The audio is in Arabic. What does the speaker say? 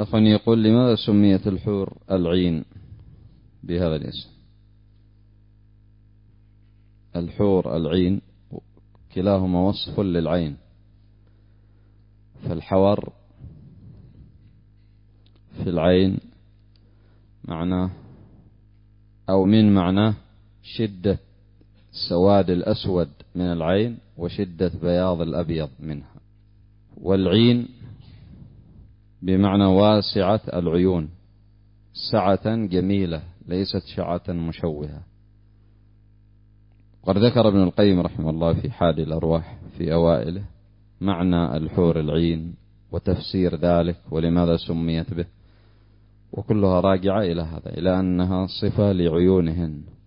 أخواني يقول لماذا سميت الحور العين بهذا الاسم؟ الحور العين كلاهما وصف للعين، فالحور في العين معناه أو من معناه شدة سواد الأسود من العين وشدة بياض الأبيض منها. والعين بمعنى واسعة العيون، سعة جميلة ليست شعة مشوهة. قد ذكر ابن القيم رحمه الله في حاد الأرواح في أوائله معنى الحور العين وتفسير ذلك ولماذا سميت به، وكلها راجعة إلى هذا، إلى أنها صفة لعيونهن